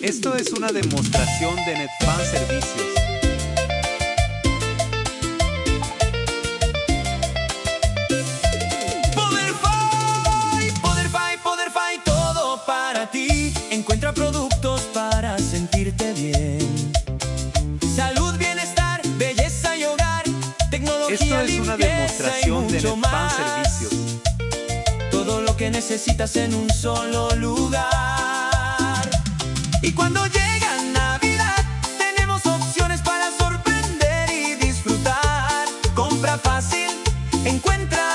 Esto es una demostración de Netfan Servicios. Poderfy, todo para ti. Encuentra productos para sentirte bien. Salud, bienestar, belleza y hogar. Tecnología, Esto es una demostración de Netfan Servicios. Todo lo que necesitas en un solo lugar. Y cuando llega Navidad, tenemos opciones para sorprender y disfrutar. Compra fácil, encuentra